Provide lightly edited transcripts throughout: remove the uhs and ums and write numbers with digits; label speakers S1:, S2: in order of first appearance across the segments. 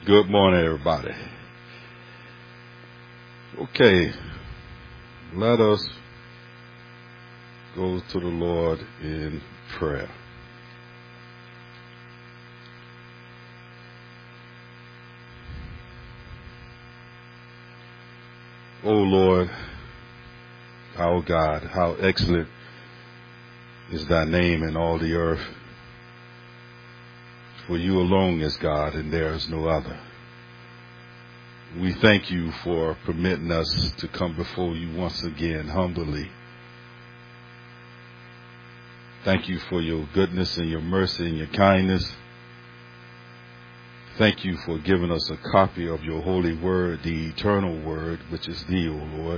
S1: Good morning, everybody. Okay, let us go to the Lord in prayer. O Lord, our God, how excellent is thy name in all the earth. For you alone is God, and there is no other. We thank you for permitting us to come before you once again humbly. Thank you for your goodness and your mercy and your kindness. Thank you for giving us a copy of your holy word, the eternal word, which is thee, O Lord.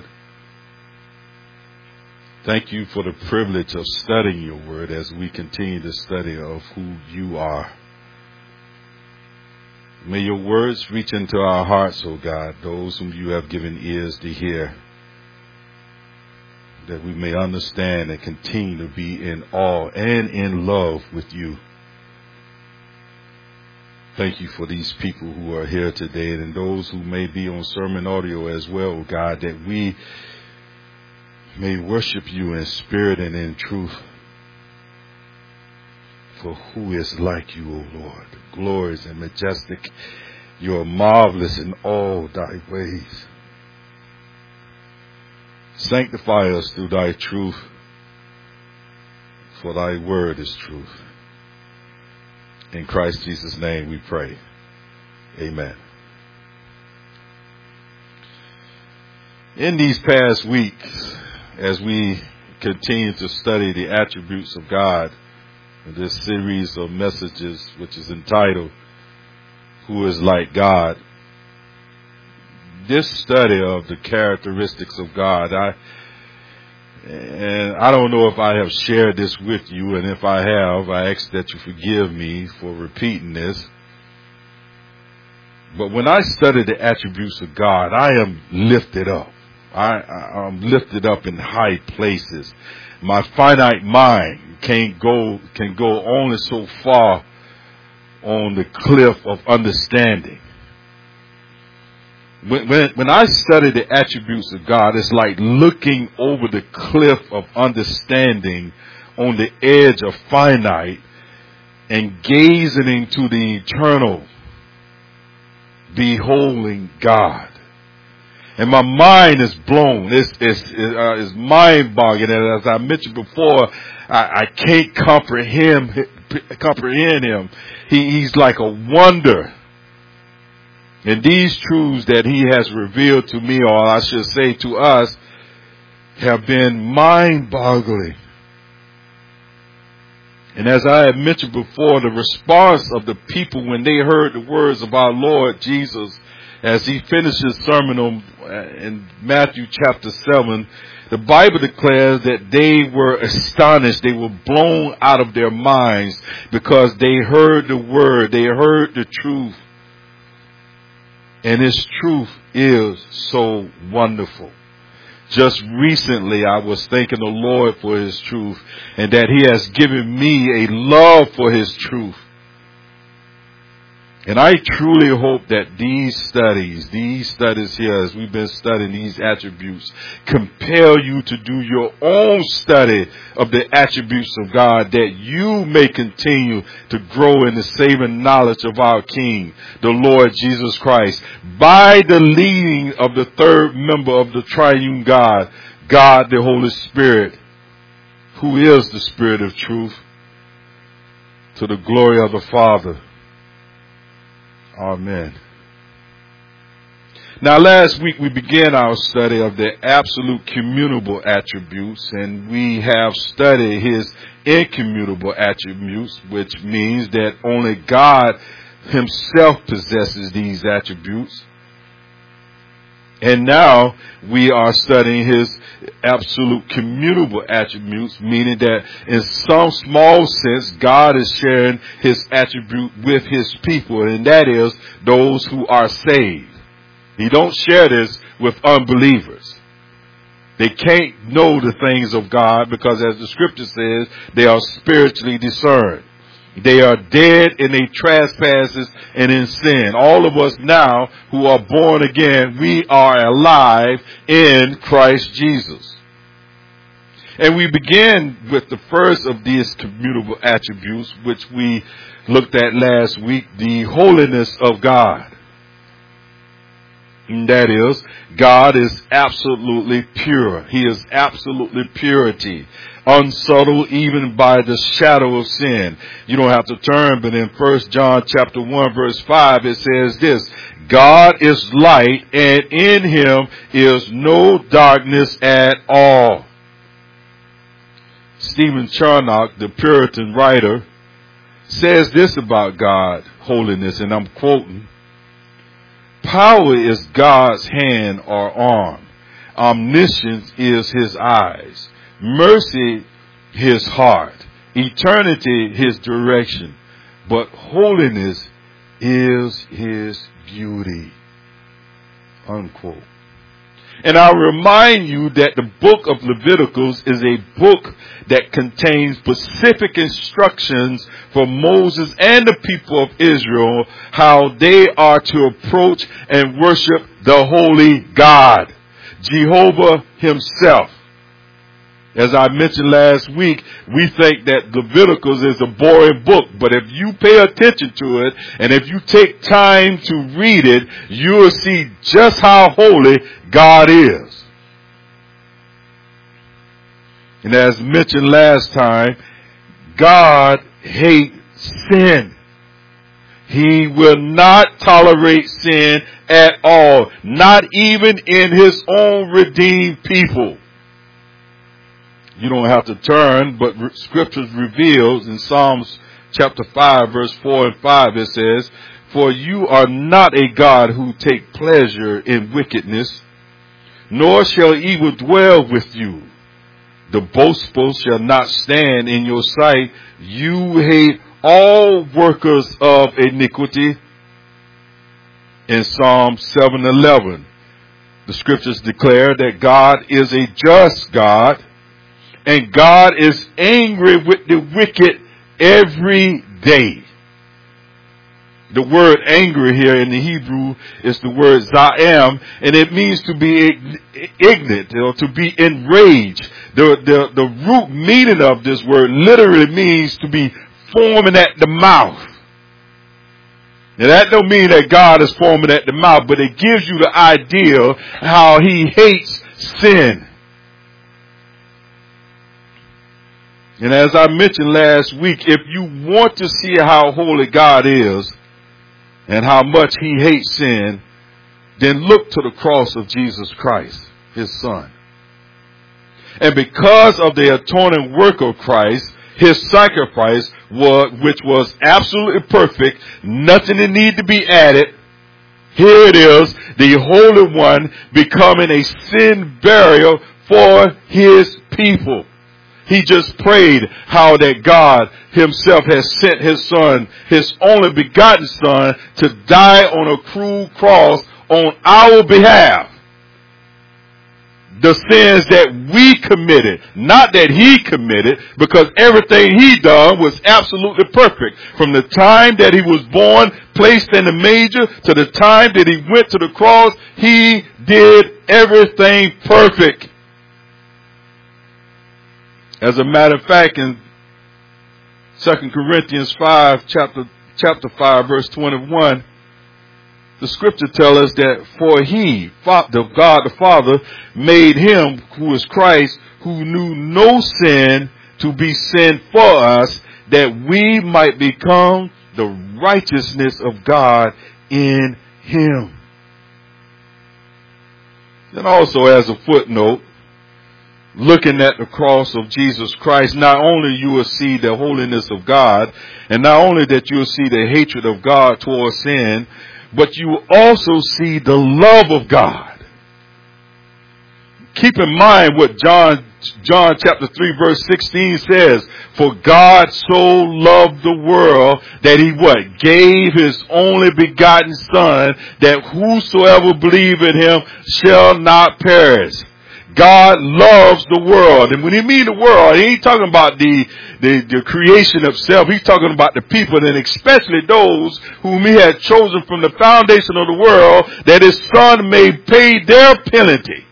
S1: Thank you for the privilege of studying your word as we continue the study of who you are. May your words reach into our hearts, O God, those whom you have given ears to hear, that we may understand and continue to be in awe and in love with you. Thank you for these people who are here today and those who may be on sermon audio as well, God, that we may worship you in spirit and in truth. For who is like you, O Lord? Glorious and majestic. You are marvelous in all thy ways. Sanctify us through thy truth, for thy word is truth. In Christ Jesus' name we pray. Amen. In these past weeks, as we continue to study the attributes of God, this series of messages, which is entitled, Who is Like God? This study of the characteristics of God, I don't know if I have shared this with you, and if I have, I ask that you forgive me for repeating this. But when I study the attributes of God, I am lifted up. I'm lifted up in high places. My finite mind can go only so far on the cliff of understanding. When I study the attributes of God, it's like looking over the cliff of understanding on the edge of finite and gazing into the eternal, beholding God. And my mind is blown. It's mind-boggling. And as I mentioned before, I can't comprehend him. He's like a wonder. And these truths that he has revealed to me, or I should say to us, have been mind-boggling. And as I had mentioned before, the response of the people when they heard the words of our Lord Jesus, as he finished his sermon in Matthew chapter 7, the Bible declares that they were astonished. They were blown out of their minds because they heard the word. They heard the truth. And his truth is so wonderful. Just recently, I was thanking the Lord for his truth and that he has given me a love for his truth. And I truly hope that these studies here, as we've been studying these attributes, compel you to do your own study of the attributes of God, that you may continue to grow in the saving knowledge of our King, the Lord Jesus Christ, by the leading of the third member of the triune God, God the Holy Spirit, who is the Spirit of truth, to the glory of the Father. Amen. Now, last week we began our study of the absolute commutable attributes, and we have studied his incommutable attributes, which means that only God himself possesses these attributes. And now we are studying his absolute commutable attributes, meaning that in some small sense, God is sharing his attribute with his people, and that is those who are saved. He don't share this with unbelievers. They can't know the things of God because, as the scripture says, they are spiritually discerned. They are dead in their trespasses and in sin. All of us now who are born again, we are alive in Christ Jesus. And we begin with the first of these commutable attributes, which we looked at last week, the holiness of God. And that is, God is absolutely pure. He is absolutely purity, unsubtle even by the shadow of sin. You don't have to turn, but in 1 John chapter 1 verse 5 it says this: God is light, and in him is no darkness at all. Stephen Charnock, the Puritan writer, says this about God, holiness, and I'm quoting: power is God's hand or arm. Omniscience is his eyes. Mercy, his heart. Eternity, his direction. But holiness is his beauty. Unquote. And I'll remind you that the book of Leviticus is a book that contains specific instructions for Moses and the people of Israel how they are to approach and worship the holy God, Jehovah himself. As I mentioned last week, we think that Leviticus is a boring book, but if you pay attention to it and if you take time to read it, you'll see just how holy God is. And as mentioned last time, God hates sin. He will not tolerate sin at all, not even in his own redeemed people. You don't have to turn, but scriptures reveals in Psalms chapter 5 verse 4 and 5 it says, for you are not a God who take pleasure in wickedness, nor shall evil dwell with you. The boastful shall not stand in your sight. You hate all workers of iniquity. In Psalm 7:11, the scriptures declare that God is a just God, and God is angry with the wicked every day. The word angry here in the Hebrew is the word za'am, and it means to be ignorant or to be enraged. The root meaning of this word literally means to be foaming at the mouth. Now that don't mean that God is foaming at the mouth, but it gives you the idea how he hates sin. And as I mentioned last week, if you want to see how holy God is and how much he hates sin, then look to the cross of Jesus Christ, his son. And because of the atoning work of Christ, his sacrifice, which was absolutely perfect, nothing that needed to be added, here it is, the Holy One becoming a sin burial for his people. He just prayed how that God himself has sent his son, his only begotten son, to die on a cruel cross on our behalf. The sins that we committed, not that he committed, because everything he done was absolutely perfect. From the time that he was born, placed in the manger, to the time that he went to the cross, he did everything perfect. As a matter of fact, in 2 Corinthians 5, chapter 5, verse 21, the scripture tells us that for he, God the Father, made him who is Christ, who knew no sin, to be sin for us, that we might become the righteousness of God in him. And also as a footnote, looking at the cross of Jesus Christ, not only you will see the holiness of God, and not only that you will see the hatred of God towards sin, but you will also see the love of God. Keep in mind what John chapter 3 verse 16 says, for God so loved the world that he what? Gave his only begotten son, that whosoever believe in him shall not perish. God loves the world. And when he means the world, he ain't talking about the creation of self. He's talking about the people, and especially those whom he had chosen from the foundation of the world, that his son may pay their penalty.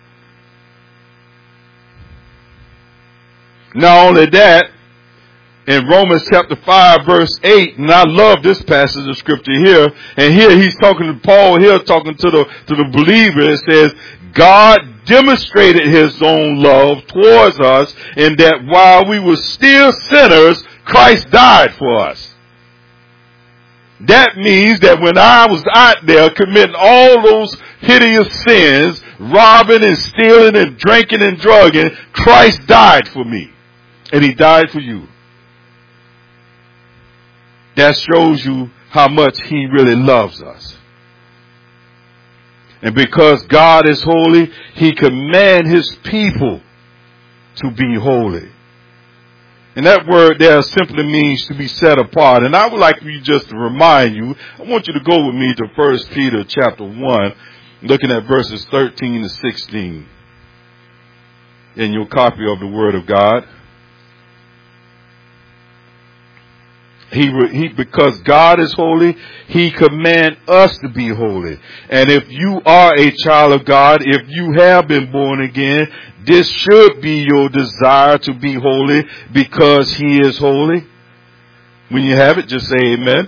S1: Not only that, in Romans chapter 5 verse 8, and I love this passage of scripture here, and here he's talking to Paul here, talking to the believer. It says, God demonstrated his own love towards us in that while we were still sinners, Christ died for us. That means that when I was out there committing all those hideous sins, robbing and stealing and drinking and drugging, Christ died for me. And he died for you. That shows you how much he really loves us. And because God is holy, he commands his people to be holy. And that word there simply means to be set apart. And I would like you just to remind you, I want you to go with me to 1 Peter chapter 1, looking at verses 13 to 16 in your copy of the Word of God. Because God is holy, he commands us to be holy. And if you are a child of God, if you have been born again, this should be your desire to be holy because he is holy. When you have it, just say amen.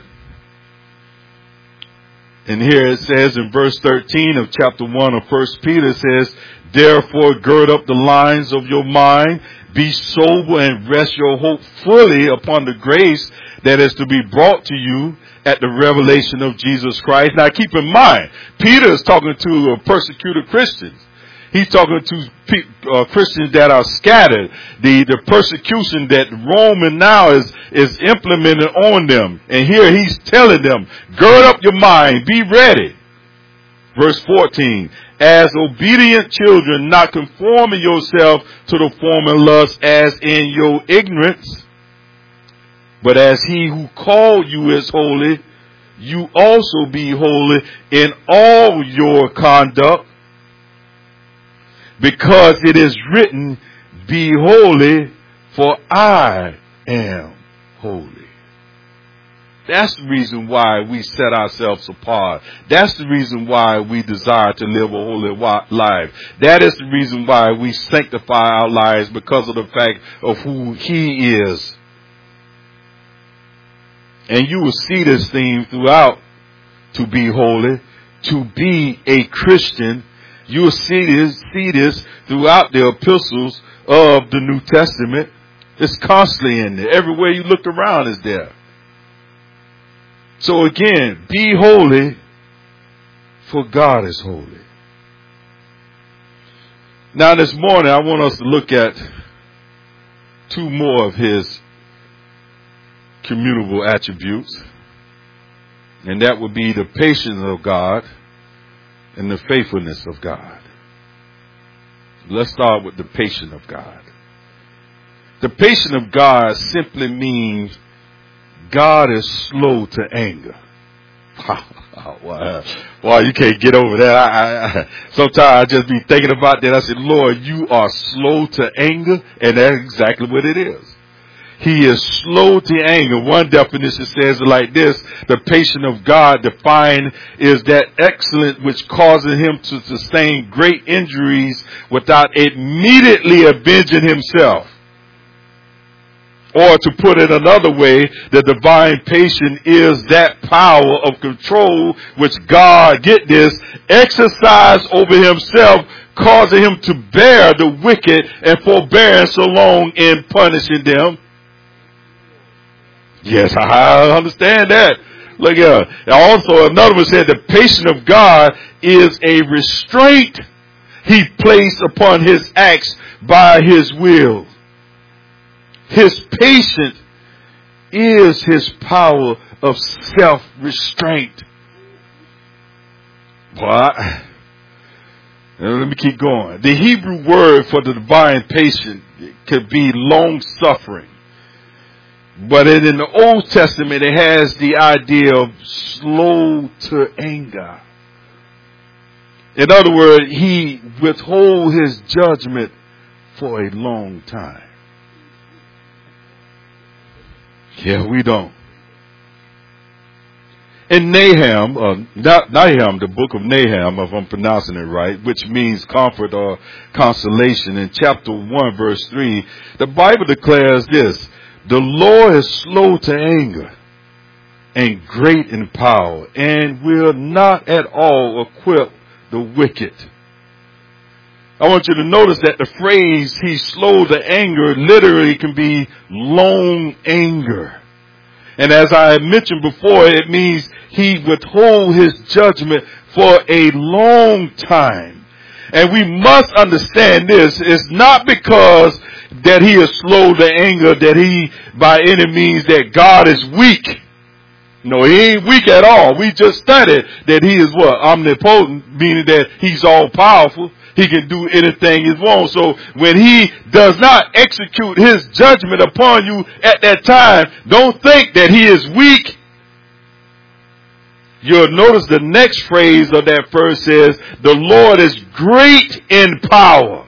S1: And here it says in verse 13 of chapter 1 of 1 Peter, it says, therefore gird up the loins of your mind, be sober and rest your hope fully upon the grace that is to be brought to you at the revelation of Jesus Christ. Now keep in mind, Peter is talking to persecuted Christians. He's talking to Christians that are scattered. The persecution that Rome now is implemented on them. And here he's telling them, gird up your mind, be ready. Verse 14, as obedient children, not conforming yourself to the former lust as in your ignorance, but as he who called you is holy, you also be holy in all your conduct, because it is written, be holy, for I am holy. That's the reason why we set ourselves apart. That's the reason why we desire to live a holy life. That is the reason why we sanctify our lives, because of the fact of who he is. And you will see this theme throughout, to be holy, to be a Christian. You will see this throughout the epistles of the New Testament. It's constantly in there. Everywhere you look around is there. So again, be holy, for God is holy. Now this morning, I want us to look at two more of his communicable attributes, and that would be the patience of God and the faithfulness of God. Let's start with the patience of God. The patience of God simply means God is slow to anger. Wow, you can't get over that. Sometimes I just be thinking about that. I said, Lord, you are slow to anger, and that's exactly what it is. He is slow to anger. One definition says it like this: the patience of God defined is that excellence which causes him to sustain great injuries without immediately avenging himself. Or to put it another way, the divine patience is that power of control which God, get this, exercised over himself, causing him to bear the wicked and forbearing so long in punishing them. Yes, I understand that. Look here. Also, another one said the patience of God is a restraint he placed upon his acts by his will. His patience is his power of self-restraint. What? Let me keep going. The Hebrew word for the divine patience could be long-suffering. But in the Old Testament, it has the idea of slow to anger. In other words, he withhold his judgment for a long time. Yeah, we don't. In Nahum, the book of Nahum, if I'm pronouncing it right, which means comfort or consolation, in chapter 1, verse 3, the Bible declares this: the Lord is slow to anger and great in power, and will not at all equip the wicked. I want you to notice that the phrase "he's slow to anger" literally can be long anger. And as I mentioned before, it means he withhold his judgment for a long time. And we must understand this. It's not because that he is slow to anger that he, by any means, that God is weak. No, he ain't weak at all. We just studied that he is what? Omnipotent, meaning that he's all powerful. He can do anything he wants. So when he does not execute his judgment upon you at that time, don't think that he is weak. You'll notice the next phrase of that verse says, the Lord is great in power.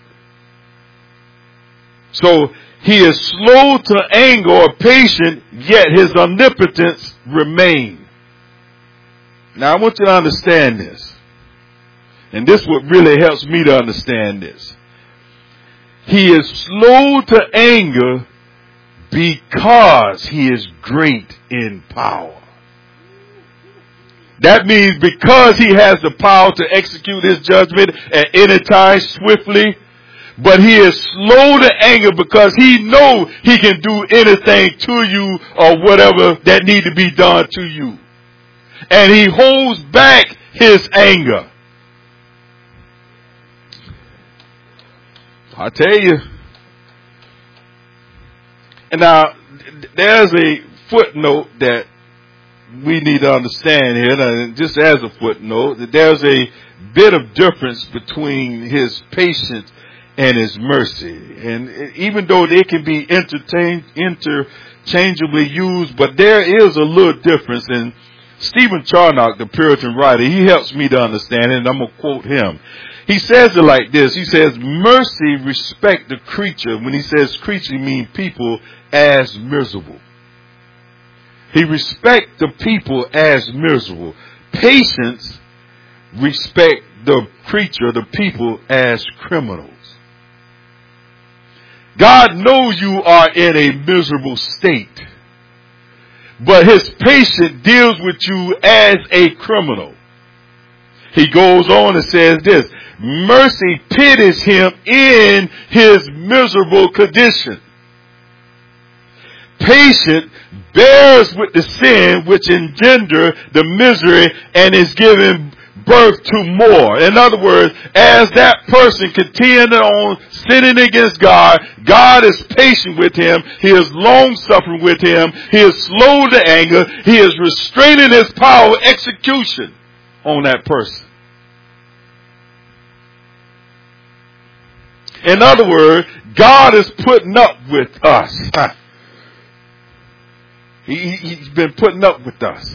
S1: So he is slow to anger or patient, yet his omnipotence remains. Now I want you to understand this. And this what really helps me to understand this. He is slow to anger because he is great in power. That means because he has the power to execute his judgment at any time swiftly, but he is slow to anger because he knows he can do anything to you or whatever that need to be done to you. And he holds back his anger. I tell you. And now, there's a footnote that we need to understand here, and just as a footnote, that there's a bit of difference between his patience and his mercy. And even though they can be interchangeably used, but there is a little difference. And Stephen Charnock, the Puritan writer, he helps me to understand it, and I'm going to quote him. He says it like this. He says, mercy respect the creature. When he says creature, he means people as miserable. He respects the people as miserable. Patience respect the creature, the people, as criminals. God knows you are in a miserable state, but his patience deals with you as a criminal. He goes on and says this: mercy pities him in his miserable condition. Patience bears with the sin which engender the misery and is given birth to more. In other words, as that person continues on sinning against God, God is patient with him. He is long suffering with him. He is slow to anger. He is restraining his power execution on that person. In other words, God is putting up with us. He's been putting up with us.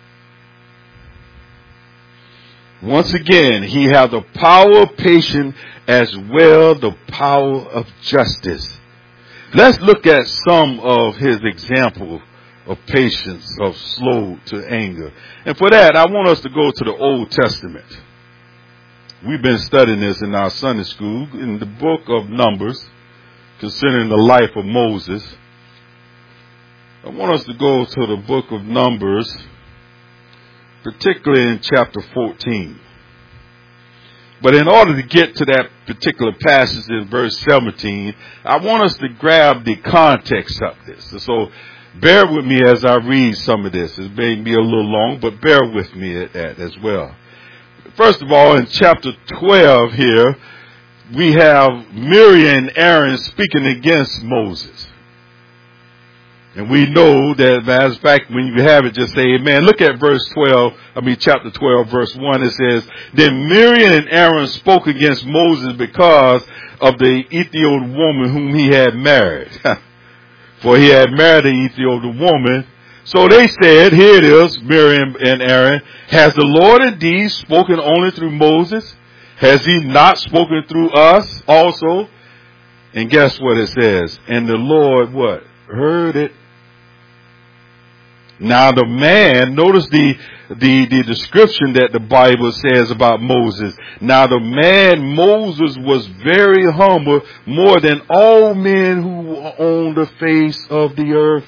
S1: Once again, he has the power of patience as well the power of justice. Let's look at some of his examples of patience, of slow to anger. And for that, I want us to go to the Old Testament. We've been studying this in our Sunday school in the book of Numbers, concerning the life of Moses. I want us to go to the book of Numbers, particularly in chapter 14. But in order to get to that particular passage in verse 17, I want us to grab the context of this. So bear with me as I read some of this. It may be a little long, but bear with me at that as well. First of all, in chapter 12 here, we have Miriam and Aaron speaking against Moses. And we know that, as a fact, when you have it, just say amen. Look at chapter 12, verse 1. It says, then Miriam and Aaron spoke against Moses because of the Ethiopian woman whom he had married. For he had married an Ethiopian woman. So they said, here it is, Miriam and Aaron, has the Lord indeed spoken only through Moses? Has he not spoken through us also? And guess what it says? And the Lord what? Heard it. Now the man, notice the description that the Bible says about Moses. Now the man Moses was very humble, more than all men who were on the face of the earth.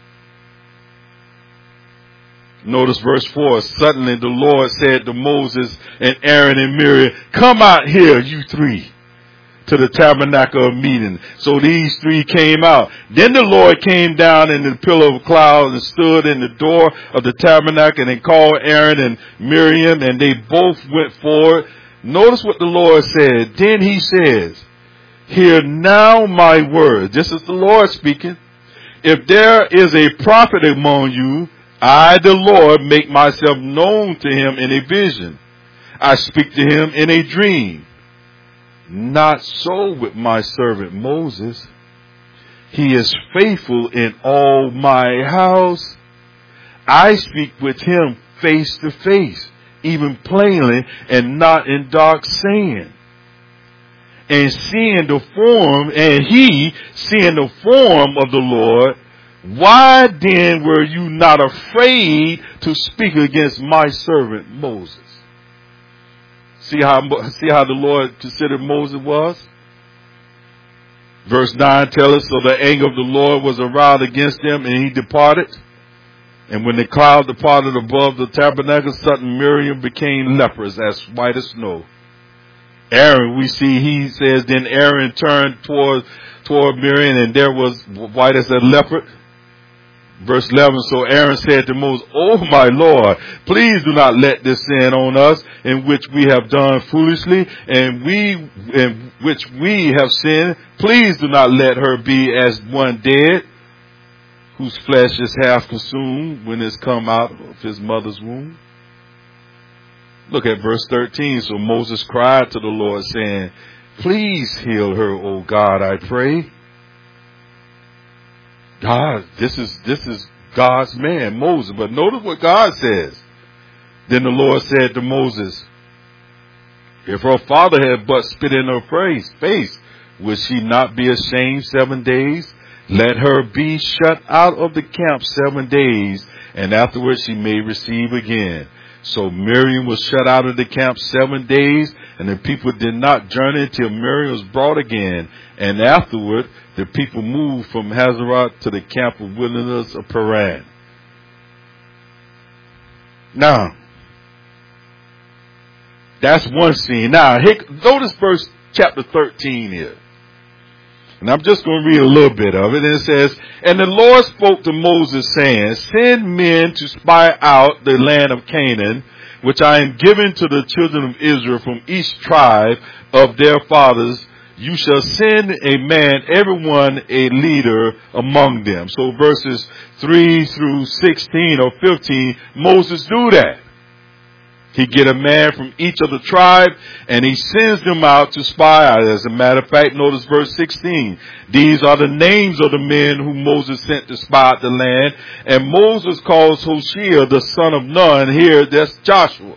S1: Notice verse 4. Suddenly the Lord said to Moses and Aaron and Miriam, come out here, you three, to the tabernacle of meeting. So these three came out. Then the Lord came down in the pillar of cloud and stood in the door of the tabernacle and called Aaron and Miriam, and they both went forward. Notice what the Lord said. Then he says, hear now my word. This is the Lord speaking. If there is a prophet among you, I, the Lord, make myself known to him in a vision. I speak to him in a dream. Not so with my servant Moses. He is faithful in all my house. I speak with him face to face, even plainly, and not in dark saying. And he, seeing the form of the Lord, why then were you not afraid to speak against my servant Moses? See how the Lord considered Moses was? Verse 9 tells us, so the anger of the Lord was aroused against him, and he departed. And when the cloud departed above the tabernacle, suddenly Miriam became leprous, as white as snow. Aaron, we see, he says, then Aaron turned toward Miriam, and there was white as a leopard. Verse 11, so Aaron said to Moses, oh my Lord, please do not let this sin on us in which we have done foolishly, and which we have sinned. Please do not let her be as one dead, whose flesh is half consumed when it's come out of his mother's womb. Look at verse 13. So Moses cried to the Lord, saying, please heal her, O God, I pray. God, this is God's man, Moses. But notice what God says. Then the Lord said to Moses, if her father had but spit in her face, would she not be ashamed 7 days? Let her be shut out of the camp 7 days, and afterwards she may receive again. So Miriam was shut out of the camp 7 days, and the people did not journey until Miriam was brought again. And afterward, the people moved from Hazeroth to the camp of wilderness of Paran. Now, that's one scene. Now, notice verse chapter 13 here. And I'm just going to read a little bit of it. And it says, and the Lord spoke to Moses, saying, send men to spy out the land of Canaan, which I am giving to the children of Israel from each tribe of their fathers. You shall send a man, everyone a leader among them. So verses 3 through 16 or 15, Moses do that. He get a man from each of the tribe, and he sends them out to spy out. As a matter of fact, notice verse 16. These are the names of the men whom Moses sent to spy out the land. And Moses calls Hoshea the son of Nun. Here, that's Joshua.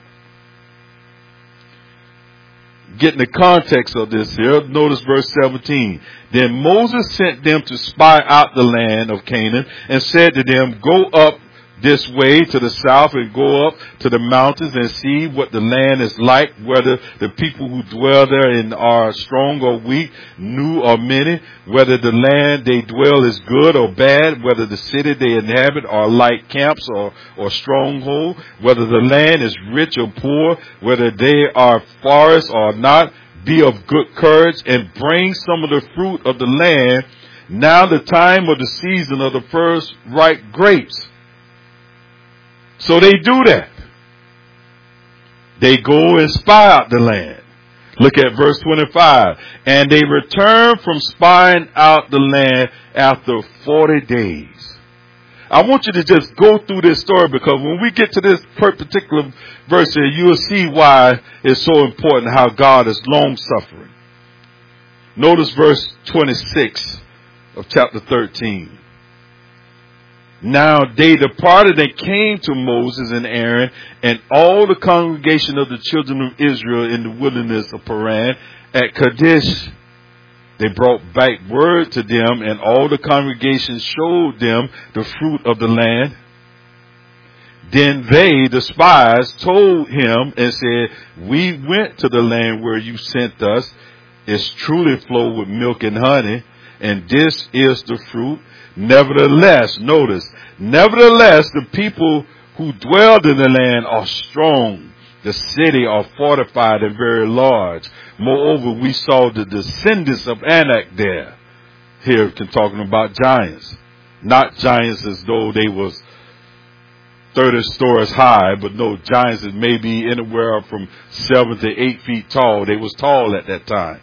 S1: Getting the context of this here, notice verse 17. Then Moses sent them to spy out the land of Canaan, and said to them, go up this way to the south and go up to the mountains and see what the land is like, whether the people who dwell therein are strong or weak, new or many, whether the land they dwell is good or bad, whether the city they inhabit are like camps or stronghold, whether the land is rich or poor, whether they are forests or not. Be of good courage and bring some of the fruit of the land, now the time of the season of the first ripe grapes. So they do that. They go and spy out the land. Look at verse 25. And they return from spying out the land after 40 days. I want you to just go through this story, because when we get to this particular verse here, you'll see why it's so important how God is long suffering. Notice verse 26 of chapter 13. Now they departed and came to Moses and Aaron and all the congregation of the children of Israel in the wilderness of Paran at Kadesh. They brought back word to them, and all the congregation showed them the fruit of the land. Then they, the spies, told him and said, we went to the land where you sent us. It's truly flowed with milk and honey, and this is the fruit. Nevertheless, notice, the people who dwelled in the land are strong. The city are fortified and very large. Moreover, we saw the descendants of Anak there. Here, talking about giants. Not giants as though they was 30 stories high, but no, giants that may be anywhere from 7 to 8 feet tall. They was tall at that time.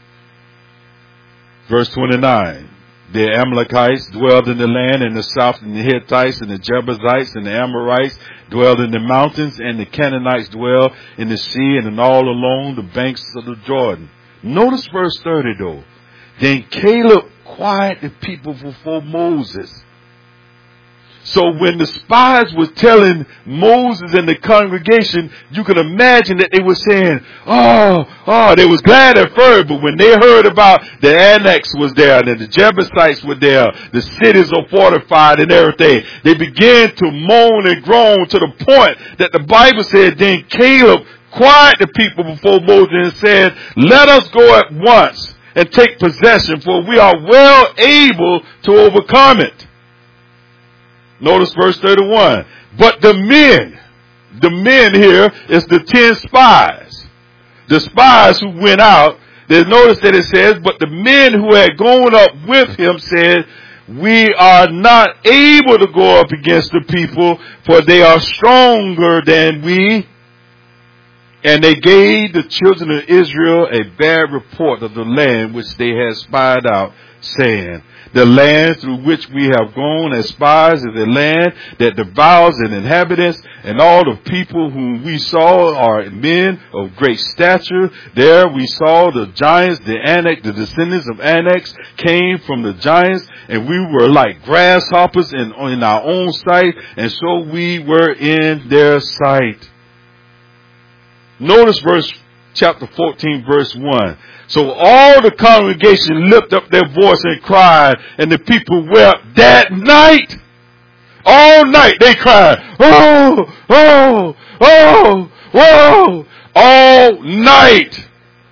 S1: Verse 29. The Amalekites dwelled in the land in the south, and the Hittites and the Jebusites and the Amorites dwelled in the mountains, and the Canaanites dwelled in the sea and all along the banks of the Jordan. Notice verse 30 though. Then Caleb quieted the people before Moses. So when the spies were telling Moses and the congregation, you can imagine that they were saying, they was glad at first, but when they heard about the Anaks was there and the Jebusites were there, the cities are fortified and everything, they began to moan and groan to the point that the Bible said, then Caleb quieted the people before Moses and said, let us go at once and take possession, for we are well able to overcome it. Notice verse 31. But the men here is the 10 spies. The spies who went out, notice that it says, but the men who had gone up with him said, we are not able to go up against the people, for they are stronger than we. And they gave the children of Israel a bad report of the land which they had spied out, saying, the land through which we have gone as spies is a land that devours its inhabitants, and all the people whom we saw are men of great stature. There we saw the giants, the descendants of Anaks came from the giants, and we were like grasshoppers in our own sight, and so we were in their sight. Notice chapter 14, verse 1. So all the congregation lifted up their voice and cried, and the people wept that night. All night they cried, oh, oh, oh, oh, all night.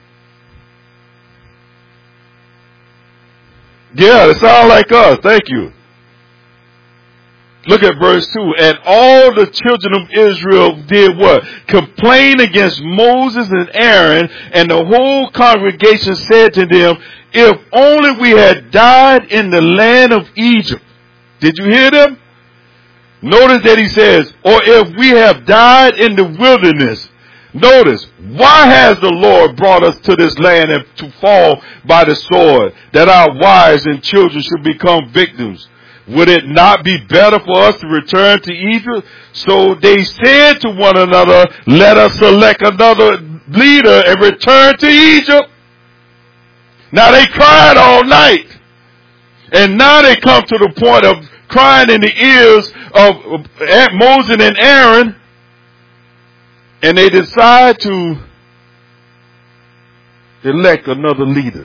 S1: Yeah, it sounds like us. Thank you. Look at verse 2. And all the children of Israel did what? Complain against Moses and Aaron, and the whole congregation said to them, if only we had died in the land of Egypt. Did you hear them? Notice that he says, or if we have died in the wilderness. Notice, why has the Lord brought us to this land and to fall by the sword, that our wives and children should become victims? Would it not be better for us to return to Egypt? So they said to one another, let us select another leader and return to Egypt. Now they cried all night. And now they come to the point of crying in the ears of Moses and Aaron. And they decide to elect another leader.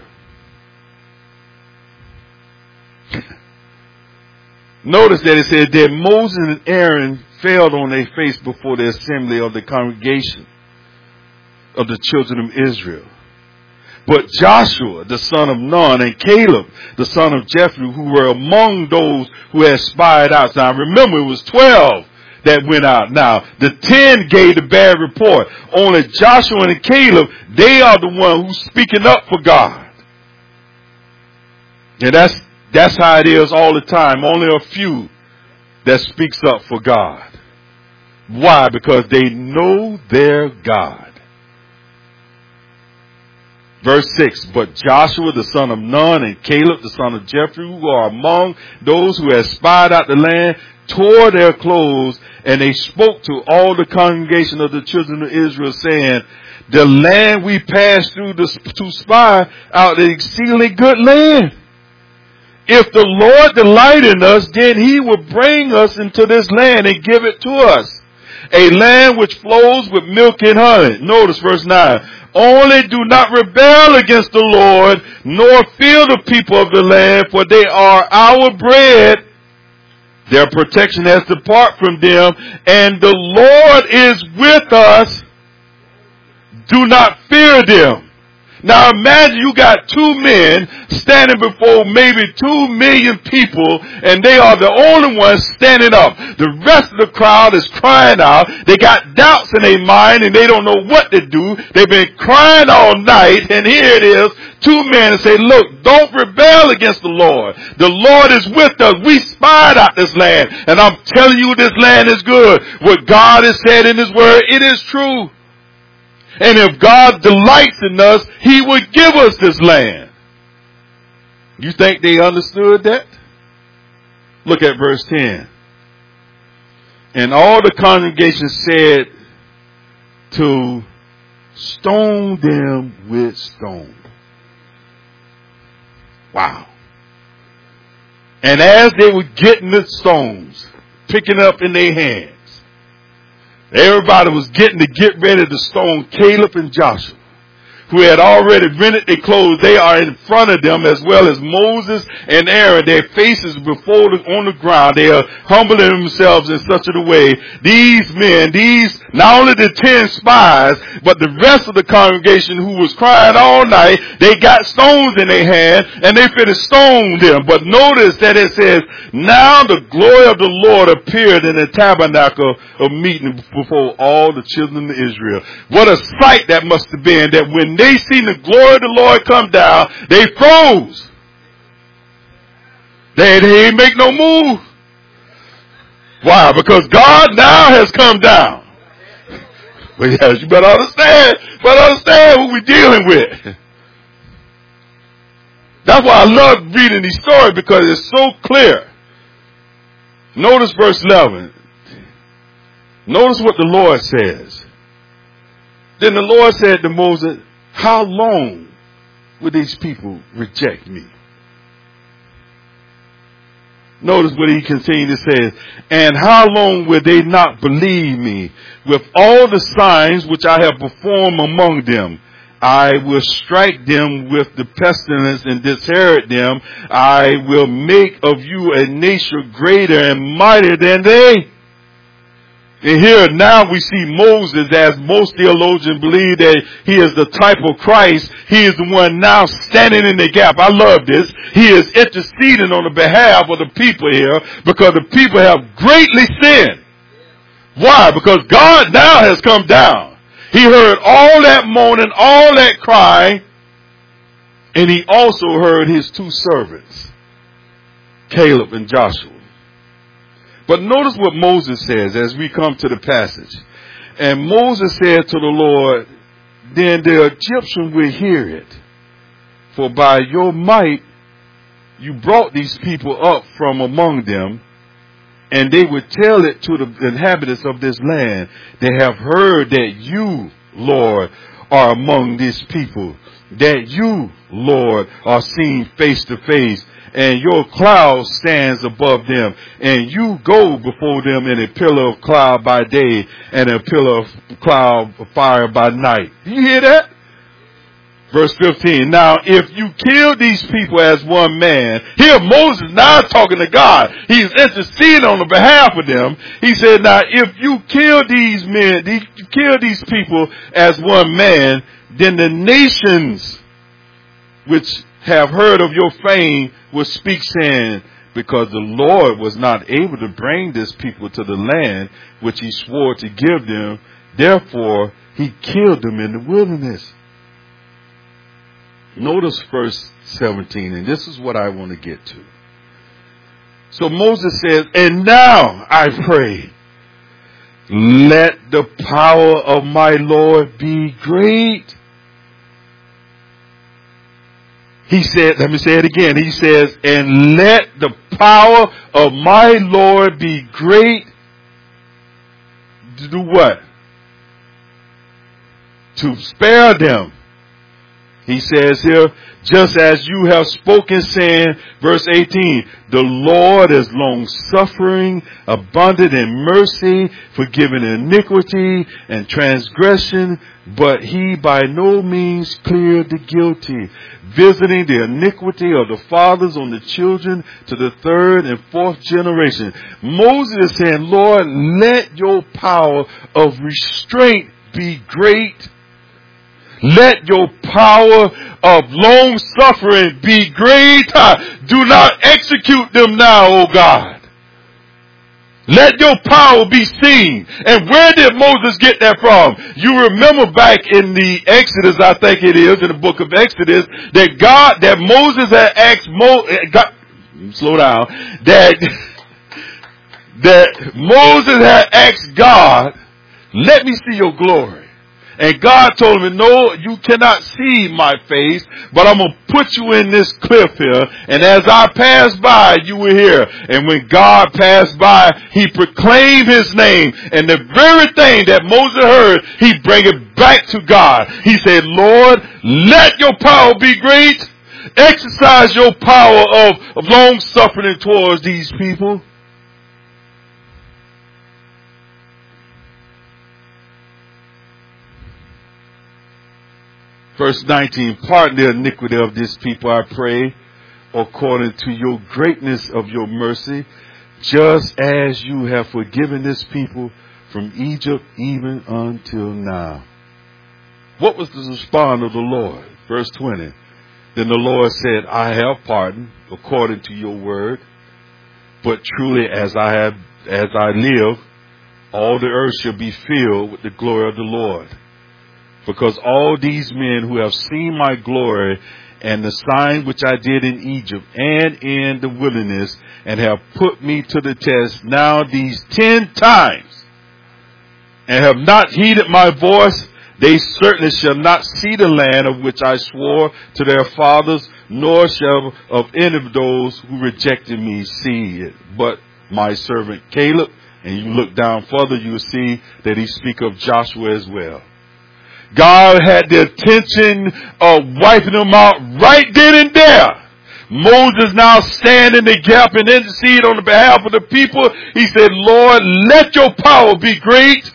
S1: Notice that it says that Moses and Aaron fell on their face before the assembly of the congregation of the children of Israel. But Joshua, the son of Nun, and Caleb, the son of Jephunneh, who were among those who had spied out. Now remember, it was 12 that went out. Now, the 10 gave the bad report. Only Joshua and Caleb, they are the one who's speaking up for God. And that's how it is all the time. Only a few that speaks up for God. Why? Because they know their God. Verse 6, but Joshua the son of Nun and Caleb the son of Jephunneh, who are among those who had spied out the land, tore their clothes, and they spoke to all the congregation of the children of Israel, saying, the land we passed through to spy out the exceedingly good land. if the Lord delight in us, then he will bring us into this land and give it to us. A land which flows with milk and honey. Notice verse 9. Only do not rebel against the Lord, nor fear the people of the land, for they are our bread. Their protection has departed from them, and the Lord is with us. Do not fear them. Now imagine you got two men standing before maybe 2 million people, and they are the only ones standing up. The rest of the crowd is crying out. They got doubts in their mind and they don't know what to do. They've been crying all night, and here it is, two men, and say, look, don't rebel against the Lord. The Lord is with us. We spied out this land, and I'm telling you this land is good. What God has said in his word, it is true. And if God delights in us, he would give us this land. You think they understood that? Look at verse 10. And all the congregation said to stone them with stone. Wow. And as they were getting the stones, picking up in their hands, everybody was get ready to stone Caleb and Joshua, who had already rented their clothes. They are in front of them, as well as Moses and Aaron. Their faces on the ground. They are humbling themselves in such a way. These men, not only the 10 spies, but the rest of the congregation who was crying all night, they got stones in their hand, and they finna stone them. But notice that it says, now the glory of the Lord appeared in the tabernacle of meeting before all the children of Israel. What a sight that must have been, that when they seen the glory of the Lord come down, they froze. They didn't make no move. Why? Because God now has come down. But yes, you better understand what we're dealing with. That's why I love reading these stories, because it's so clear. Notice verse 11. Notice what the Lord says. Then the Lord said to Moses, how long will these people reject me? Notice what he continued to say. And how long will they not believe me? With all the signs which I have performed among them, I will strike them with the pestilence and disinherit them. I will make of you a nation greater and mightier than they. And here now we see Moses, as most theologians believe that he is the type of Christ. He is the one now standing in the gap. I love this. He is interceding on the behalf of the people here, because the people have greatly sinned. Why? Because God now has come down. He heard all that moaning, all that crying, and he also heard his two servants, Caleb and Joshua. But notice what Moses says as we come to the passage. And Moses said to the Lord, then the Egyptian will hear it. For by your might you brought these people up from among them, and they would tell it to the inhabitants of this land. They have heard that you, Lord, are among these people, that you, Lord, are seen face to face, and your cloud stands above them, and you go before them in a pillar of cloud by day and a pillar of cloud of fire by night. Do you hear that? Verse 15. Now, if you kill these people as one man, here Moses now talking to God. He's interceding on the behalf of them. He said, now, if you kill these men, you kill these people as one man, then the nations which have heard of your fame will speak, saying, because the Lord was not able to bring this people to the land which he swore to give them, therefore he killed them in the wilderness. Notice verse 17, and this is what I want to get to. So Moses says, and now I pray, let the power of my Lord be great. He said, let me say it again. He says, and let the power of my Lord be great. To do what? To spare them. He says here, just as you have spoken, saying, verse 18, the Lord is long-suffering, abundant in mercy, forgiving iniquity and transgression, but he by no means cleared the guilty, visiting the iniquity of the fathers on the children to the third and fourth generation. Moses is saying, Lord, let your power of restraint be great. Let your power of long suffering be great. Do not execute them now, O God. Let your power be seen. And where did Moses get that from? You remember back in the Exodus, I think it is, in the book of Exodus, that Moses had asked that Moses had asked God, let me see your glory. And God told him, no, you cannot see my face, but I'm going to put you in this cliff here. And as I pass by, you will hear. And when God passed by, he proclaimed his name. And the very thing that Moses heard, he bring it back to God. He said, Lord, let your power be great. Exercise your power of long suffering towards these people. Verse 19, pardon the iniquity of this people, I pray, according to your greatness of your mercy, just as you have forgiven this people from Egypt even until now. What was the response of the Lord? Verse 20, then the Lord said, I have pardoned according to your word, but truly as I live, all the earth shall be filled with the glory of the Lord. Because all these men who have seen my glory and the sign which I did in Egypt and in the wilderness and have put me to the test now these 10 times and have not heeded my voice, they certainly shall not see the land of which I swore to their fathers, nor shall of any of those who rejected me see it, but my servant Caleb. And you look down further, you will see that he speaks of Joshua as well. God had the intention of wiping them out right then and there. Moses now stand in the gap and intercede on the behalf of the people. He said, Lord, let your power be great.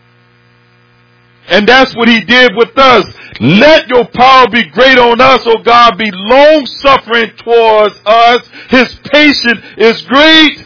S1: And that's what he did with us. Let your power be great on us, O God. Be long suffering towards us. His patience is great.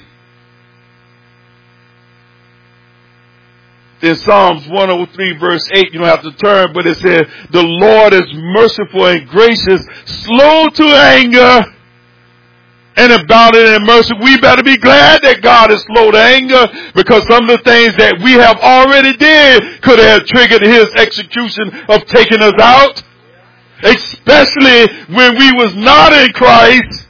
S1: In Psalms 103 verse 8, you don't have to turn, but it says, the Lord is merciful and gracious, slow to anger, and abounding in mercy. We better be glad that God is slow to anger, because some of the things that we have already did could have triggered his execution of taking us out. Especially when we was not in Christ.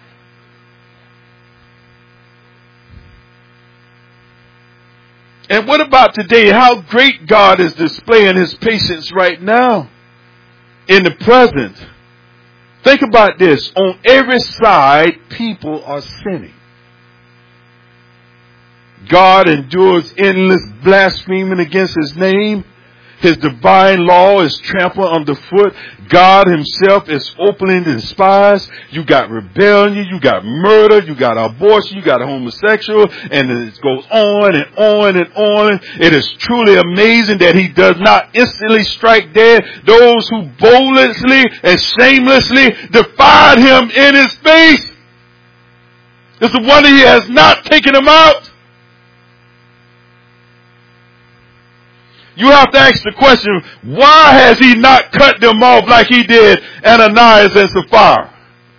S1: And what about today? How great God is displaying his patience right now in the present. Think about this. On every side, people are sinning. God endures endless blaspheming against his name. His divine law is trampled underfoot. God himself is openly despised. You got rebellion, you got murder, you got abortion, you got homosexual, and it goes on and on and on. It is truly amazing that he does not instantly strike dead those who boldly and shamelessly defied him in his face. It's a wonder he has not taken them out. You have to ask the question, why has he not cut them off like he did Ananias and Sapphira?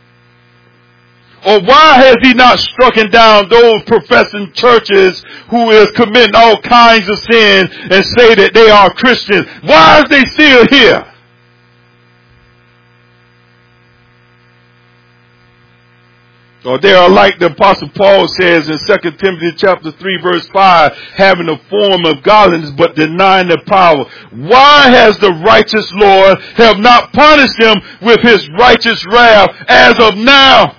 S1: Or why has he not stricken down those professing churches who is committing all kinds of sin and say that they are Christians? Why is they still here? Or they are like the Apostle Paul says in 2 Timothy chapter 3 verse 5, having a form of godliness but denying the power. Why has the righteous Lord have not punished them with his righteous wrath as of now?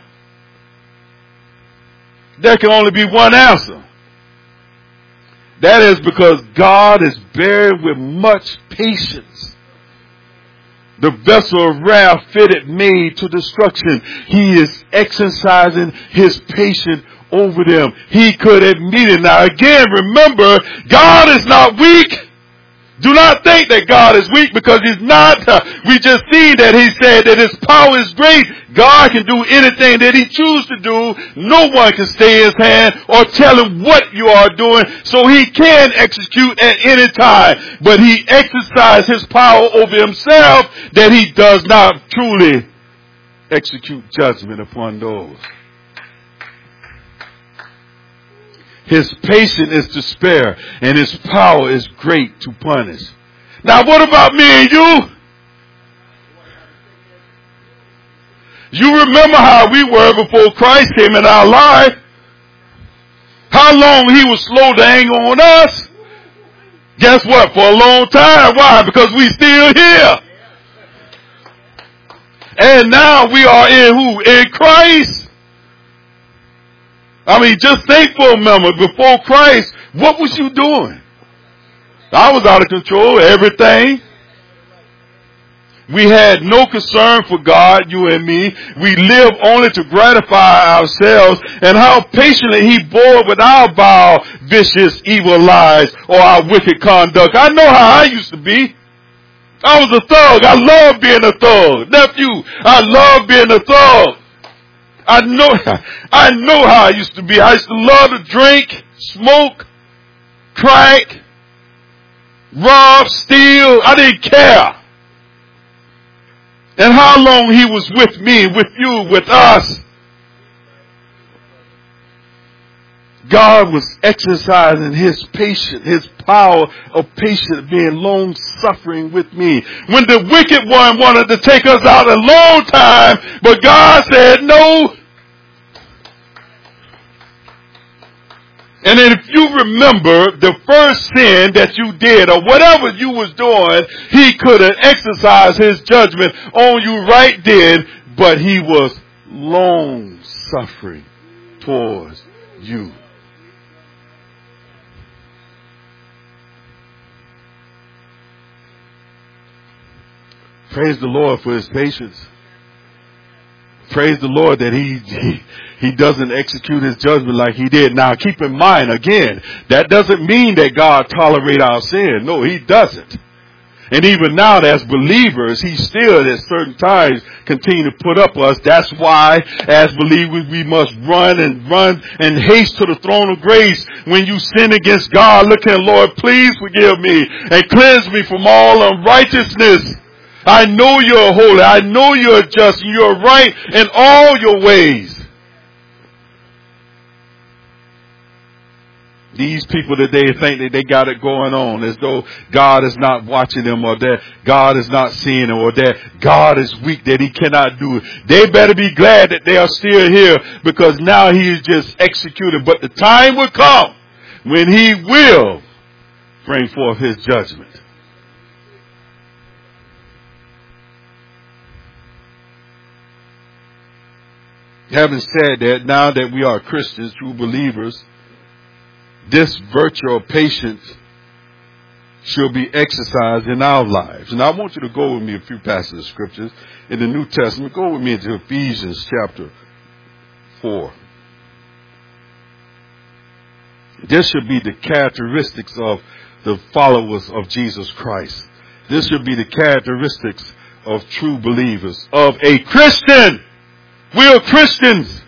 S1: There can only be one answer. That is because God is bearing with much patience The vessel of wrath fitted made to destruction. He is exercising his patience over them. He could have needed. Now again, remember, God is not weak. Do not think that God is weak, because he's not. We just seen that he said that his power is great. God can do anything that he chooses to do. No one can stay his hand or tell him what you are doing. So he can execute at any time. But he exercises his power over himself, that he does not truly execute judgment upon those. His patience is to spare, and his power is great to punish. Now what about me and you? You remember how we were before Christ came in our life. How long he was slow to anger on us. Guess what? For a long time. Why? Because we still here. And now we are in who? In Christ. I mean, just think for a moment, before Christ, what was you doing? I was out of control, everything. We had no concern for God, you and me. We lived only to gratify ourselves, and how patiently he bore with our vile, vicious, evil lies or our wicked conduct. I know how I used to be. I was a thug. I loved being a thug. Nephew, I loved being a thug. I know how I used to be. I used to love to drink, smoke, crack, rob, steal. I didn't care. And how long he was with me, with you, with us. God was exercising his patience, his power of patience, being long suffering with me. When the wicked one wanted to take us out a long time, but God said no. And then if you remember the first sin that you did or whatever you was doing, he could have exercised his judgment on you right then, but he was long suffering towards you. Praise the Lord for his patience. Praise the Lord that he doesn't execute his judgment like he did. Now keep in mind, again, that doesn't mean that God tolerates our sin. No, he doesn't. And even now as believers, he still at certain times continue to put up us. That's why as believers we must run and haste to the throne of grace. When you sin against God, look at Lord, please forgive me and cleanse me from all unrighteousness. I know you're holy. I know you're just. You're right in all your ways. These people today think that they got it going on as though God is not watching them, or that God is not seeing them, or that God is weak, that he cannot do it. They better be glad that they are still here, because now he is just executed. But the time will come when he will bring forth his judgment. Having said that, now that we are Christians, true believers, this virtue of patience shall be exercised in our lives. And I want you to go with me a few passages of scriptures in the New Testament. Go with me into Ephesians chapter 4. This should be the characteristics of the followers of Jesus Christ. This should be the characteristics of true believers, of a Christian. We are Christians.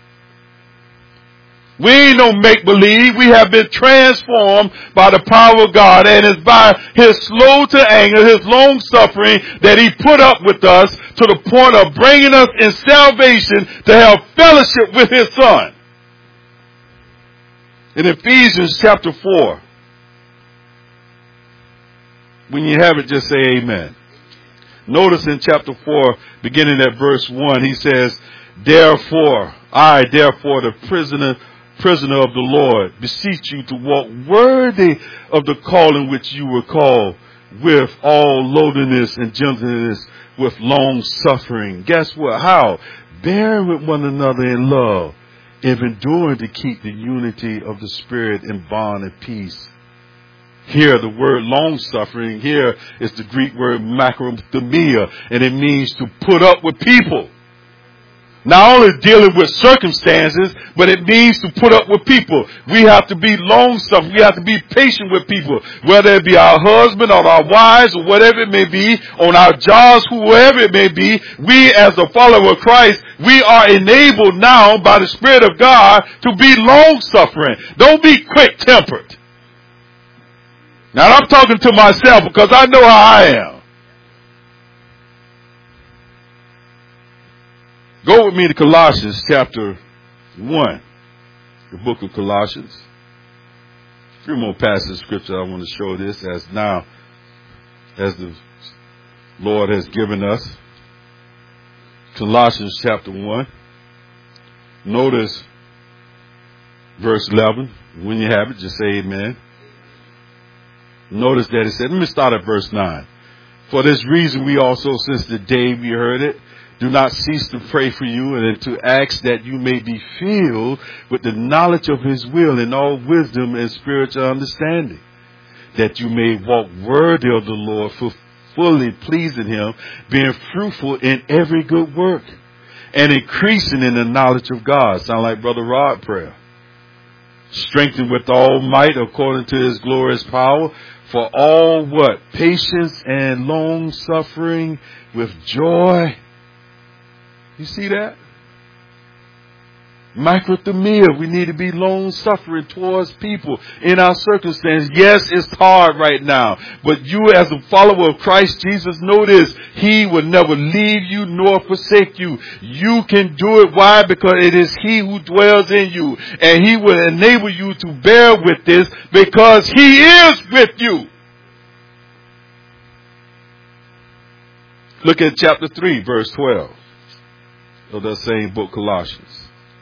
S1: We ain't no make-believe. We have been transformed by the power of God, and it's by his slow to anger, his long suffering, that he put up with us to the point of bringing us in salvation to have fellowship with his Son. In Ephesians chapter 4, when you have it, just say amen. Notice in chapter 4, beginning at verse 1, he says, therefore, the prisoner of the Lord, beseech you to walk worthy of the calling which you were called, with all lowliness and gentleness, with long suffering. Guess what? How? Bearing with one another in love, if enduring to keep the unity of the Spirit in bond and peace. Here, the word long-suffering here is the Greek word macrothumia, and it means to put up with people. Not only dealing with circumstances, but it means to put up with people. We have to be long-suffering. We have to be patient with people, whether it be our husband or our wives or whatever it may be, on our jobs, whoever it may be. We, as a follower of Christ, we are enabled now by the Spirit of God to be long-suffering. Don't be quick-tempered. Now, I'm talking to myself because I know how I am. Go with me to Colossians chapter 1, the book of Colossians. A few more passages of scripture I want to show this as the Lord has given us. Colossians chapter 1. Notice verse 11. When you have it, just say amen. Notice that it said, let me start at verse 9. For this reason we also, since the day we heard it, do not cease to pray for you and to ask that you may be filled with the knowledge of his will in all wisdom and spiritual understanding, that you may walk worthy of the Lord, fully pleasing him, being fruitful in every good work and increasing in the knowledge of God. Sound like Brother Rod prayer. Strengthened with all might according to his glorious power, for all what? Patience and long suffering with joy. You see that? Macrothumia, we need to be long suffering towards people in our circumstances. Yes, it's hard right now, but you as a follower of Christ Jesus, know this, he will never leave you nor forsake you. You can do it. Why? Because it is he who dwells in you, and he will enable you to bear with this because he is with you. Look at chapter 3, verse 12 of that same book, Colossians.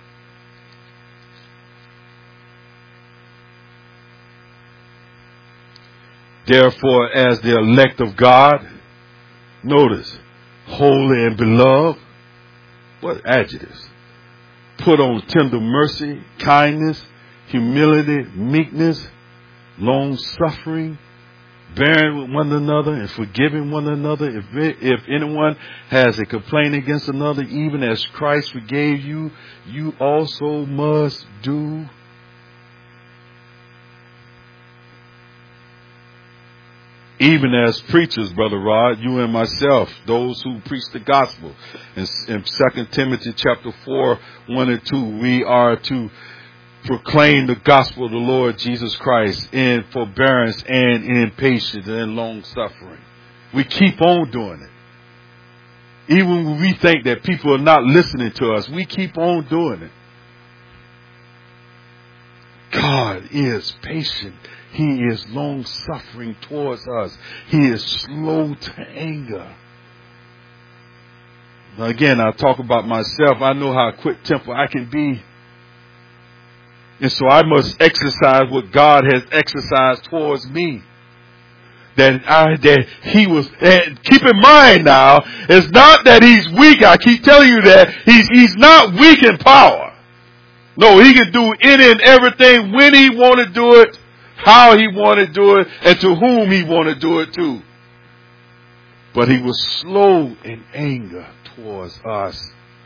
S1: Therefore, as the elect of God, notice, holy and beloved, what adjectives? Put on tender mercy, kindness, humility, meekness, long suffering, bearing with one another and forgiving one another. If anyone has a complaint against another, even as Christ forgave you, you also must do. Even as preachers, Brother Rod, you and myself, those who preach the gospel. In 2 Timothy chapter 4, 1 and 2, we are to proclaim the gospel of the Lord Jesus Christ in forbearance and in patience and long suffering. We keep on doing it. Even when we think that people are not listening to us, we keep on doing it. God is patient. He is long suffering towards us. He is slow to anger. Now again, I talk about myself. I know how quick tempered I can be. And so I must exercise what God has exercised towards me. That he was, and keep in mind now, it's not that he's weak. I keep telling you that he's not weak in power. No, he can do any and everything when he want to do it, how he want to do it, and to whom he want to do it to. But he was slow in anger towards us,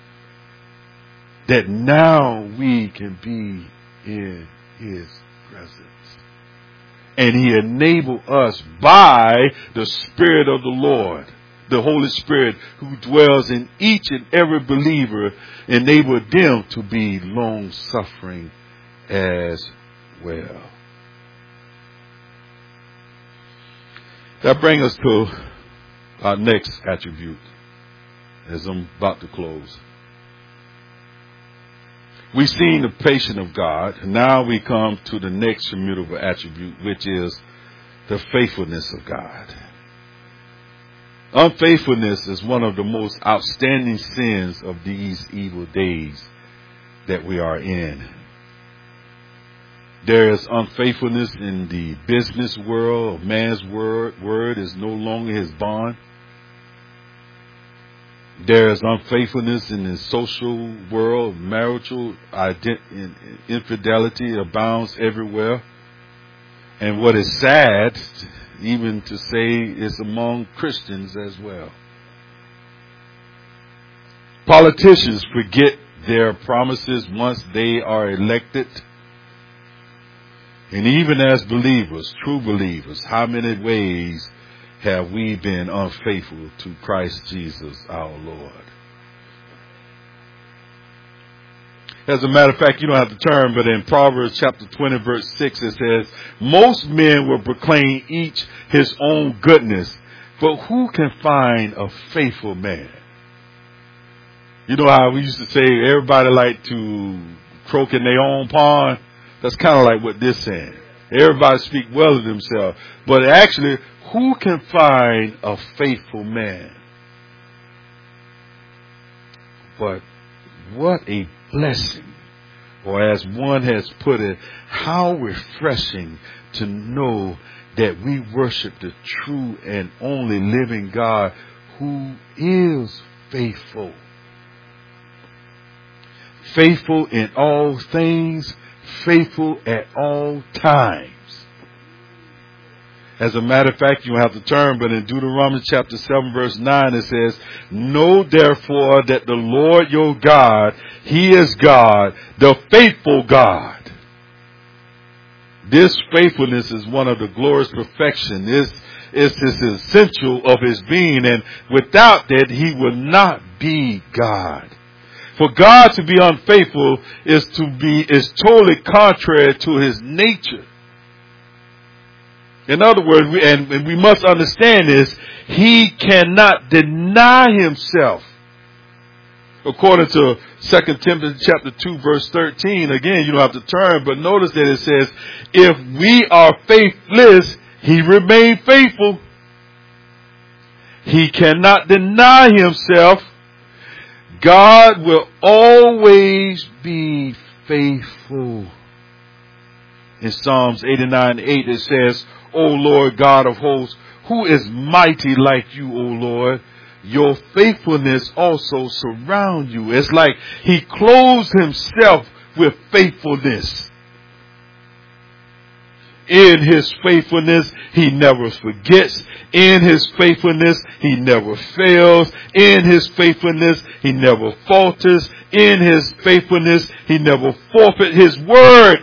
S1: that now we can be in his presence. And he enabled us by the Spirit of the Lord, the Holy Spirit who dwells in each and every believer, enabled them to be long suffering as well. That brings us to our next attribute as I'm about to close. We've seen the patience of God, and now we come to the next immutable attribute, which is the faithfulness of God. Unfaithfulness is one of the most outstanding sins of these evil days that we are in. There is unfaithfulness in the business world. Man's word is no longer his bond. There is unfaithfulness in the social world. Marital infidelity abounds everywhere. And what is sad, even to say, is among Christians as well. Politicians forget their promises once they are elected. And even as believers, true believers, how many ways have we been unfaithful to Christ Jesus our Lord? As a matter of fact, you don't have to turn, but in Proverbs chapter 20, verse 6, it says, most men will proclaim each his own goodness, but who can find a faithful man? You know how we used to say everybody like to croak in their own pond? That's kind of like what this saying. Everybody speak well of themselves. But actually, who can find a faithful man? But what a blessing. Or as one has put it, how refreshing to know that we worship the true and only living God who is faithful. Faithful in all things, faithful at all times. As a matter of fact, you don't have to turn, but in Deuteronomy chapter 7 verse 9 it says, know therefore that the Lord your God, He is God, the faithful God. This faithfulness is one of the glorious perfection. This is essential of His being, and without that He will not be God. For God to be unfaithful is totally contrary to His nature. In other words, we must understand this, He cannot deny Himself. According to 2 Timothy chapter 2 verse 13, again, you don't have to turn, but notice that it says, if we are faithless, He remains faithful. He cannot deny Himself. God will always be faithful. In Psalms 89:8 it says, O Lord God of hosts, who is mighty like you, O Lord? Your faithfulness also surround you. It's like He clothes Himself with faithfulness. In His faithfulness, He never forgets. In His faithfulness, He never fails. In His faithfulness, He never falters. In His faithfulness, He never forfeits His word.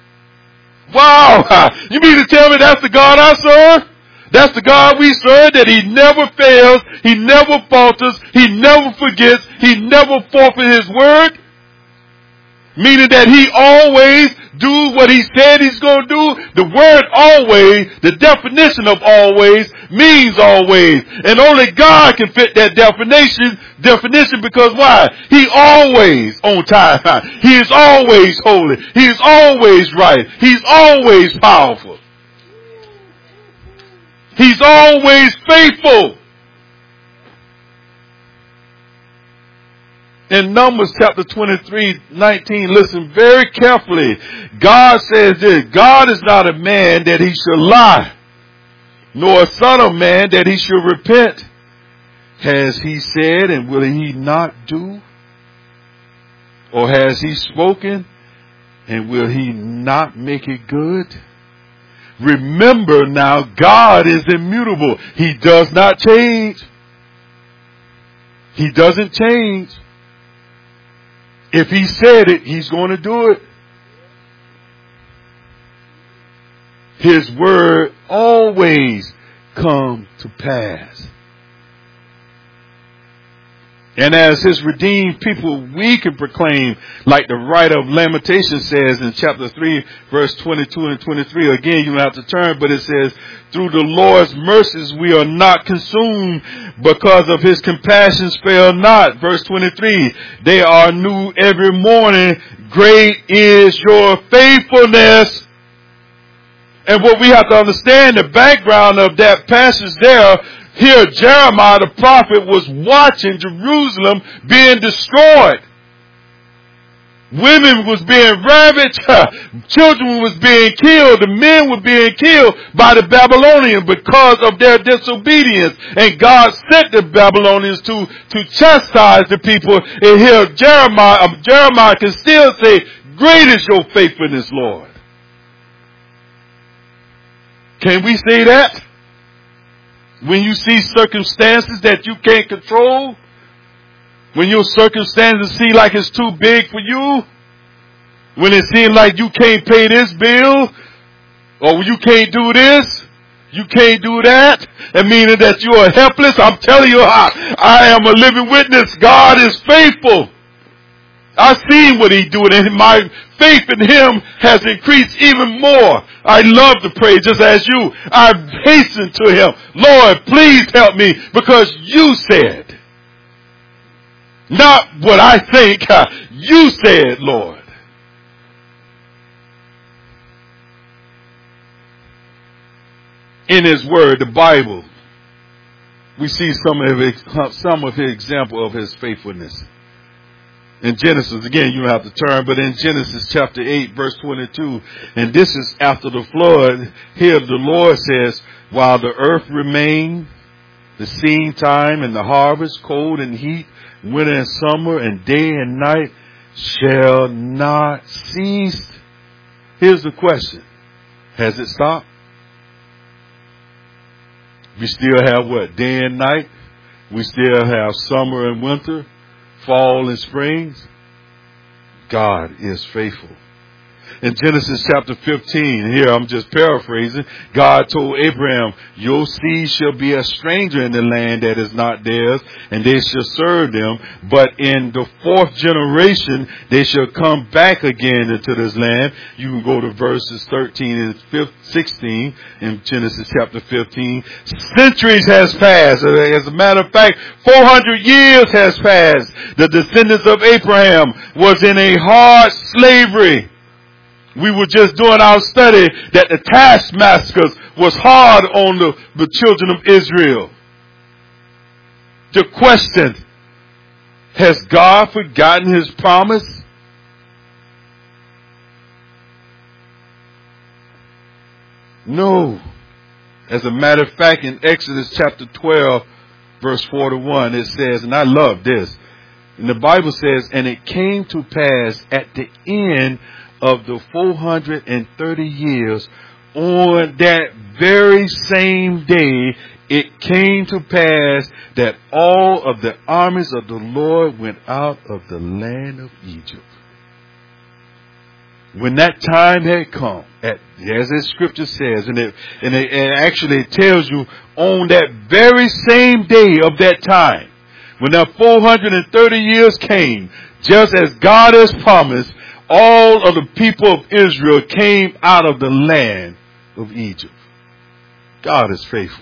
S1: Wow! You mean to tell me that's the God I serve? That's the God we serve, that He never fails, He never falters, He never forgets, He never forfeits His word? Meaning that He always do what He said He's going to do. The word always, the definition of always, means always. And only God can fit that definition because why? He always on time. He is always holy. He is always right. He's always powerful. He's always faithful. In Numbers chapter 23:19, listen very carefully. God says this, God is not a man that He should lie, nor a son of man that He should repent. Has He said, and will He not do? Or has He spoken, and will He not make it good? Remember now, God is immutable. He does not change. He doesn't change. If He said it, He's going to do it. His word always comes to pass. And as His redeemed people, we can proclaim, like the writer of Lamentations says in chapter 3, verse 22 and 23. Again, you don't have to turn, but it says, through the Lord's mercies we are not consumed, because of His compassions fail not. Verse 23, they are new every morning. Great is your faithfulness. And what we have to understand, the background of that passage there, here Jeremiah the prophet was watching Jerusalem being destroyed. Women was being ravaged, children was being killed, the men were being killed by the Babylonians because of their disobedience. And God sent the Babylonians to chastise the people. And here Jeremiah can still say, great is your faithfulness, Lord. Can we say that? When you see circumstances that you can't control, when your circumstances seem like it's too big for you, when it seems like you can't pay this bill, or you can't do this, you can't do that, and meaning that you are helpless, I'm telling you, I am a living witness. God is faithful. I've seen what He's doing, and my faith in Him has increased even more. I love to pray just as you. I hasten to Him. Lord, please help me, because you said. Not what I think. You said, Lord. In His Word, the Bible, we see some of His example of His faithfulness. In Genesis, again, you don't have to turn, but in Genesis chapter 8, verse 22, and this is after the flood, here the Lord says, while the earth remained, the seed time and the harvest, cold and heat, winter and summer, and day and night shall not cease. Here's the question. Has it stopped? We still have what? Day and night. We still have summer and winter, fall and springs. God is faithful. In Genesis chapter 15, here I'm just paraphrasing, God told Abraham, your seed shall be a stranger in the land that is not theirs, and they shall serve them. But in the fourth generation, they shall come back again into this land. You can go to verses 13 and 16 in Genesis chapter 15. Centuries has passed. As a matter of fact, 400 years has passed. The descendants of Abraham was in a hard slavery. We were just doing our study that the taskmasters was hard on the children of Israel. The question, has God forgotten His promise? No. As a matter of fact, in Exodus chapter 12, verse 41, it says, and I love this, and the Bible says, and it came to pass at the end of the 430 years, on that very same day, it came to pass that all of the armies of the Lord went out of the land of Egypt. When that time had come, as the scripture says, and it actually tells you on that very same day of that time, when that 430 years came, just as God has promised, all of the people of Israel came out of the land of Egypt. God is faithful.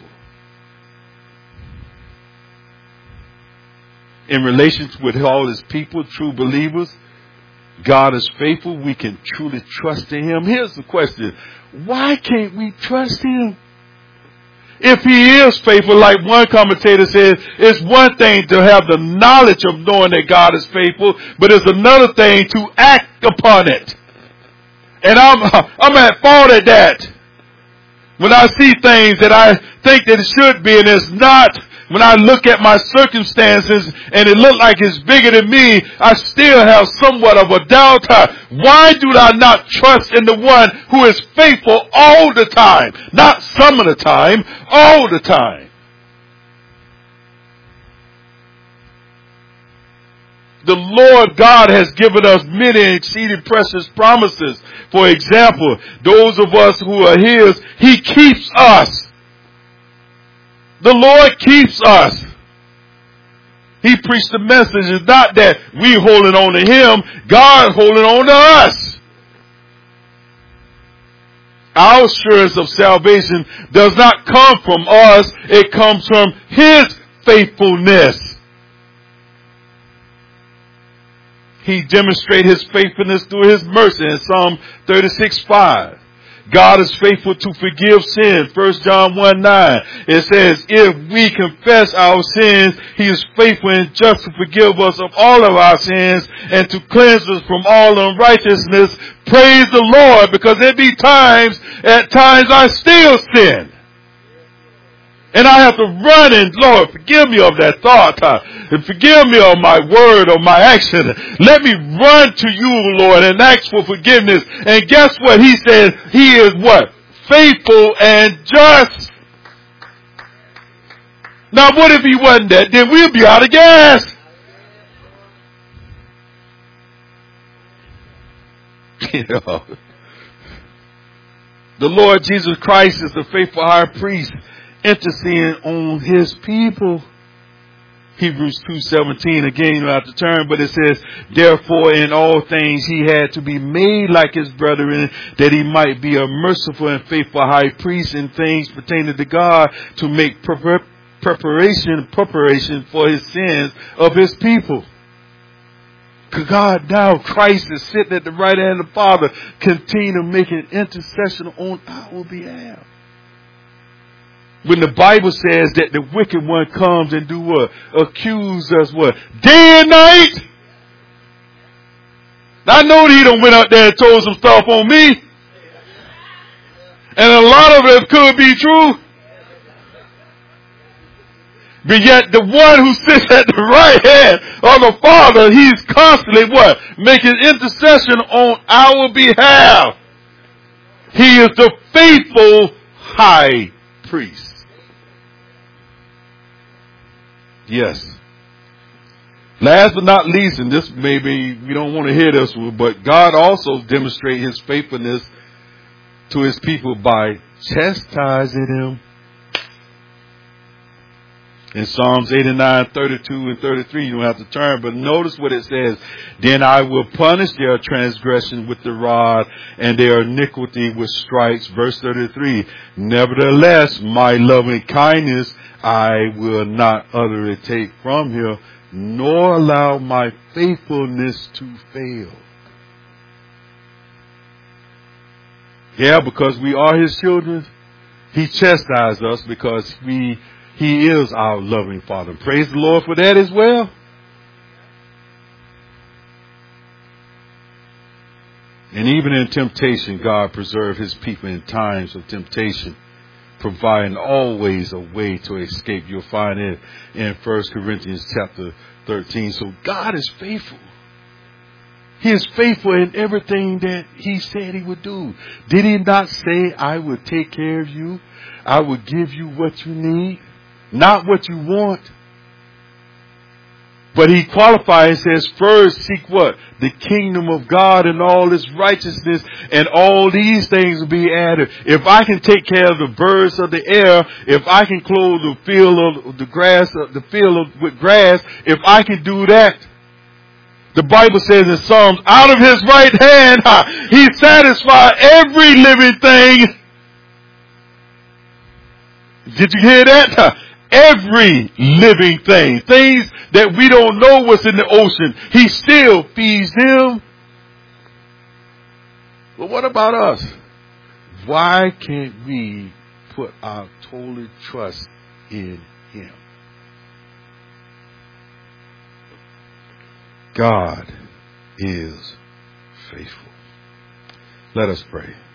S1: In relation with all His people, true believers, God is faithful. We can truly trust in Him. Here's the question. Why can't we trust Him? If He is faithful, like one commentator says, it's one thing to have the knowledge of knowing that God is faithful, but it's another thing to act upon it. And I'm at fault at that. When I see things that I think that it should be and it's not, when I look at my circumstances and it looks like it's bigger than me, I still have somewhat of a doubt. Why do I not trust in the one who is faithful all the time? Not some of the time, all the time. The Lord God has given us many exceeding precious promises. For example, those of us who are His, He keeps us. The Lord keeps us. He preached the message. It's not that we holding on to Him. God holding on to us. Our assurance of salvation does not come from us. It comes from His faithfulness. He demonstrated His faithfulness through His mercy in Psalm 36:5. God is faithful to forgive sin. 1 John 1:9. It says, if we confess our sins, He is faithful and just to forgive us of all of our sins and to cleanse us from all unrighteousness. Praise the Lord, because there be times, at times I still sin. And I have to run and, Lord, forgive me of that thought. And forgive me of my word or my action. Let me run to you, Lord, and ask for forgiveness. And guess what? He says He is what? faithful and just. Now what if he wasn't that? Then we'll be out of gas. You know, the Lord Jesus Christ is the faithful high priest interceding on his people. Hebrews 2:17, again, you don't have to turn, but it says, therefore in all things he had to be made like his brethren, that he might be a merciful and faithful high priest in things pertaining to God, to make preparation for his sins of his people. God now, Christ is sitting at the right hand of the Father, continue to make an intercession on our behalf. When the Bible says that the wicked one comes and do what? Accuse us what? Day and night. I know that he done went out there and told some stuff on me. And a lot of it could be true. But yet the one who sits at the right hand of the Father, he's constantly what? Making intercession on our behalf. He is the faithful high priest. Yes. Last but not least, and this maybe you don't want to hear this one, but God also demonstrates his faithfulness to his people by chastising them. In Psalms 89, 32 and 33, you don't have to turn, but notice what it says. Then I will punish their transgression with the rod and their iniquity with stripes. Verse 33, nevertheless, my loving kindness I will not utterly take from him, nor allow my faithfulness to fail. Yeah, because we are his children, he chastises us because he is our loving Father. Praise the Lord for that as well. And even in temptation, God preserved his people in times of temptation, providing always a way to escape. You'll find it in 1 Corinthians chapter 13. So God is faithful. He is faithful in everything that he said he would do. Did he not say, I will take care of you? I will give you what you need? Not what you want. But he qualifies, says, first seek what? The kingdom of God and all its righteousness, and all these things will be added. If I can take care of the birds of the air, if I can clothe the field of the grass, with grass, if I can do that, the Bible says in Psalms, out of his right hand, he satisfied every living thing. Did you hear that? Every living thing. Things that we don't know what's in the ocean. He still feeds them. But what about us? Why can't we put our total trust in him? God is faithful. Let us pray.